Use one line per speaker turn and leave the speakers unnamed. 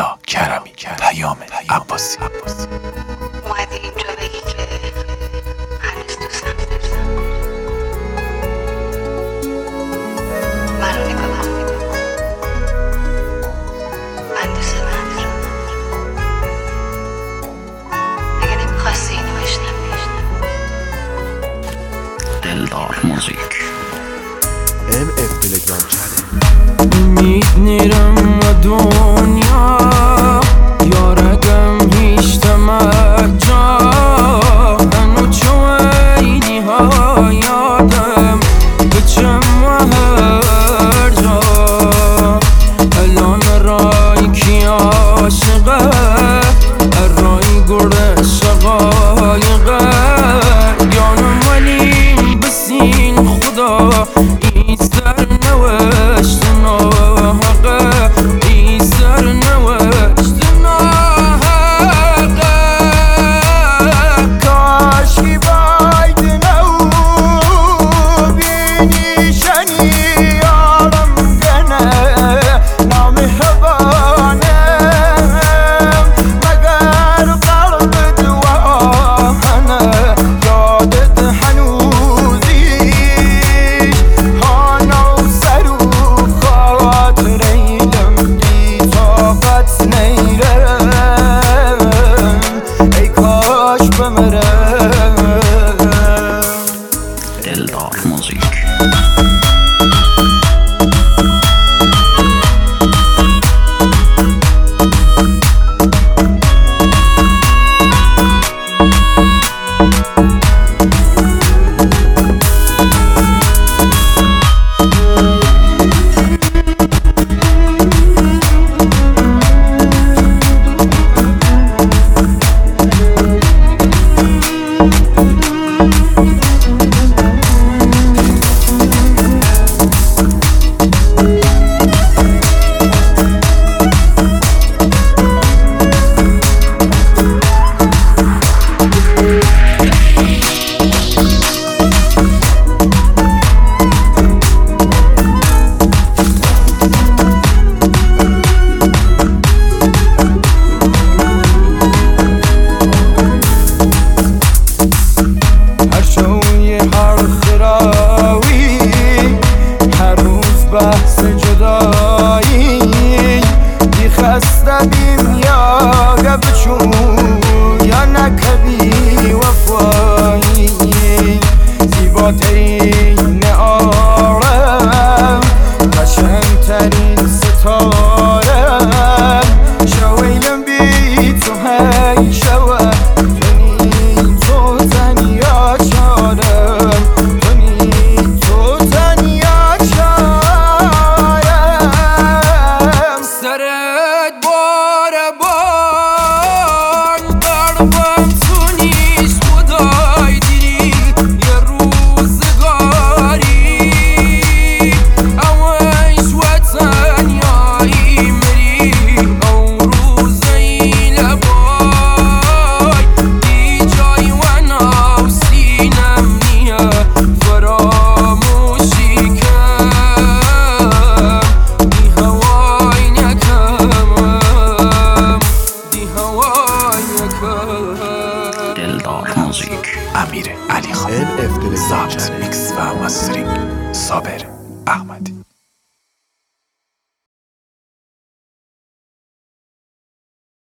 آلا کرمی پیام عباسی
اومدی اینجا بگی که هنوز دوستم داری. منو نگاه کن، من دوست ندارم. اگه نمیخواستی اینو بشنوی
دلدار موزیک
MF تلگرام چنل
میدنیرم و دنیا یارگم هیچ تمجا هنو چوینی ها یادم بچم و هر جا الان رای کی عاشقه رای گرد شقایقه یانم ولیم بسین خدا ایستر نوشت ناحقه ایستر نوشت ناحقه
کاشی باید نو بینی شنی یارم گنه نامهربانم مگر قلب دوانه یادت هنوزیش هانا و سر و خاطر ایلم بی طاقت نیرم ای کاش بمرم
دلدار موزیک
هر شوی هر خراوی هر روز بحث جدایی دی خسته بیم یا گبچون یا نکبی وفایی زیباترین عالم قشنگترین